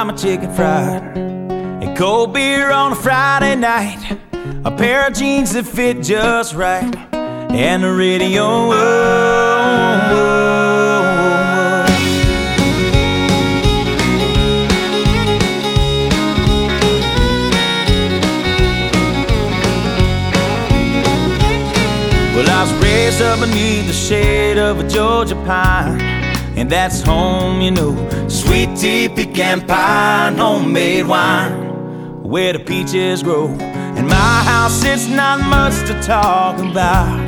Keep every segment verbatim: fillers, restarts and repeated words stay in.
my chicken fried, and cold beer on a Friday night, a pair of jeans that fit just right, and the radio. Oh, oh, oh. Well, I was raised up beneath the shade of a Georgia pine, and that's home, you know. Sweet tea, pecan pie, and homemade wine, where the peaches grow. In my house, it's not much to talk about,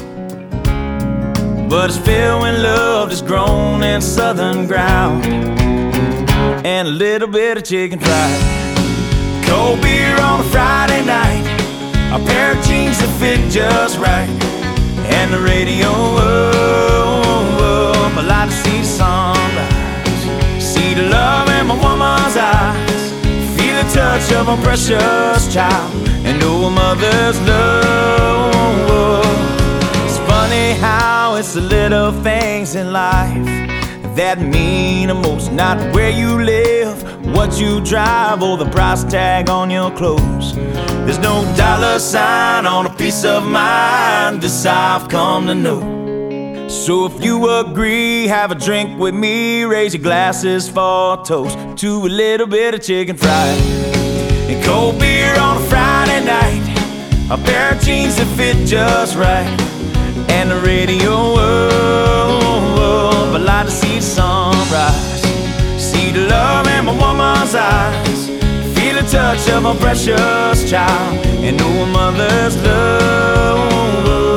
but it's filled with love that's grown in southern ground, and a little bit of chicken fried. Cold beer on a Friday night, a pair of jeans that fit just right, and the radio. Oh, oh, oh. I like to see the sunrise, see the love in my woman's eyes, feel the touch of a precious child, and know a mother's love. It's funny how it's the little things in life that mean the most. Not where you live, what you drive, or the price tag on your clothes. There's no dollar sign on a piece of mind, this I've come to know. So if you agree, have a drink with me, raise your glasses for a toast to a little bit of chicken fried, and cold beer on a Friday night, a pair of jeans that fit just right, and the radio. Oh, oh, oh. I like to see the sunrise, see the love in my woman's eyes, feel the touch of a precious child, and know a mother's love.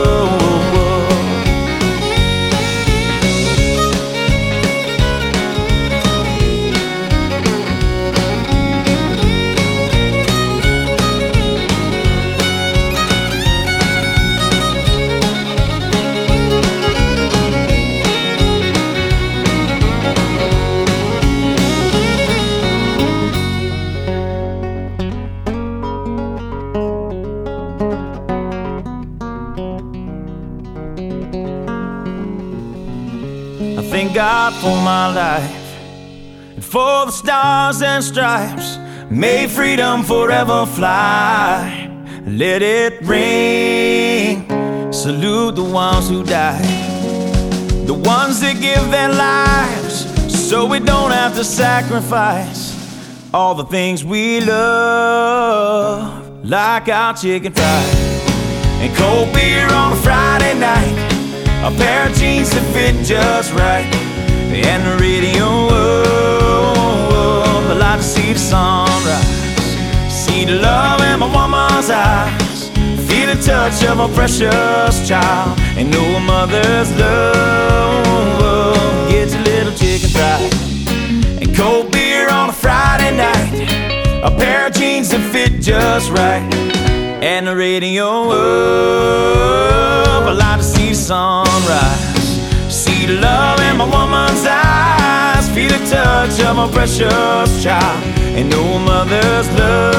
Thank God for my life, and for the stars and stripes. May freedom forever fly. Let it ring. Salute the ones who died, the ones that give their lives so we don't have to sacrifice all the things we love, like our chicken fried, and cold beer on a Friday night, a pair of jeans that fit just right, and the radio. Oh, oh, I like to see the sunrise, see the love in my woman's eyes, feel the touch of a precious child, and know a mother's love. Get your little chicken fried, and cold beer on a Friday night, a pair of jeans that fit just right, and the radio. Oh, I like to see the sunrise, see the love in my woman's eyes, feel the touch of a precious child, and know a mother's love.